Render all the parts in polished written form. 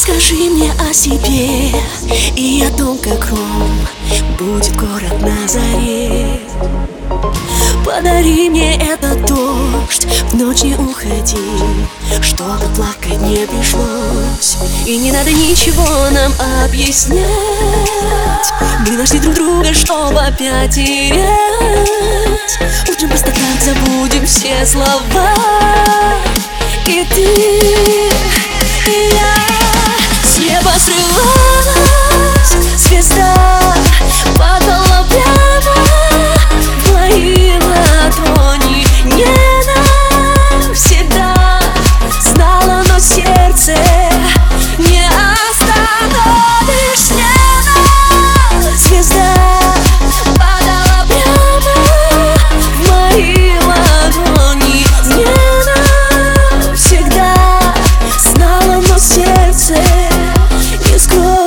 Расскажи мне о себе и о том, каком будет город на заре. Подари мне этот дождь, в ночь не уходи, чтобы плакать не пришлось. И не надо ничего нам объяснять, мы нашли друг друга, чтобы опять терять. Утром просто так забудем все слова. И ты, и я. С неба срывалась звезда, падала прямо в мои ладони. Не навсегда знала, но сердце не остановишь. С неба звезда падала прямо в мои ладони. Не навсегда знала, но сердце не скроет.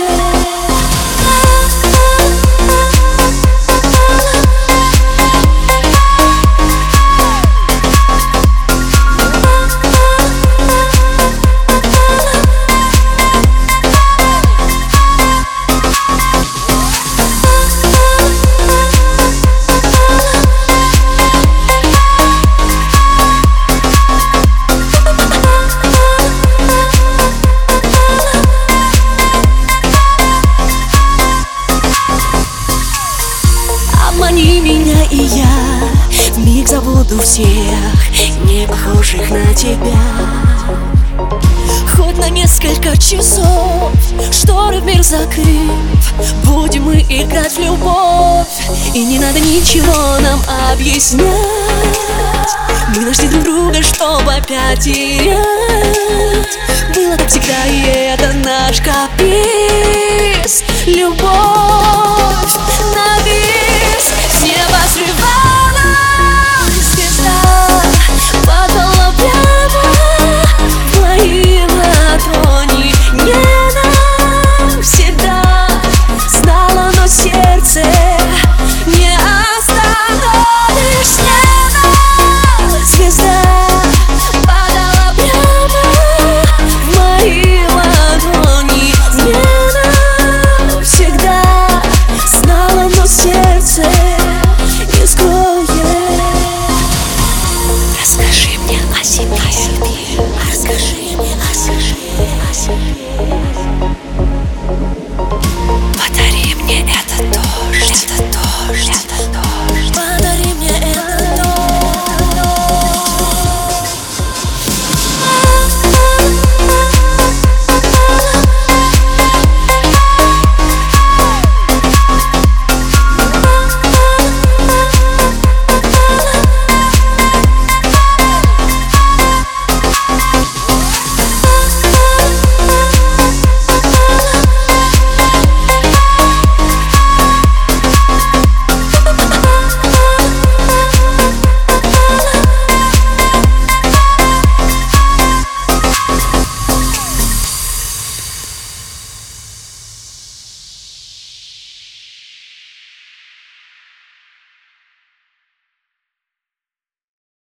Обмани меня, и я вмиг забуду всех не похожих на тебя. Хоть на несколько часов, шторы в мир закрыв, будем мы играть в любовь. И не надо ничего нам объяснять, мы нашли друг друга, чтобы опять терять. Было так всегда, и это наш каприз. Любовь.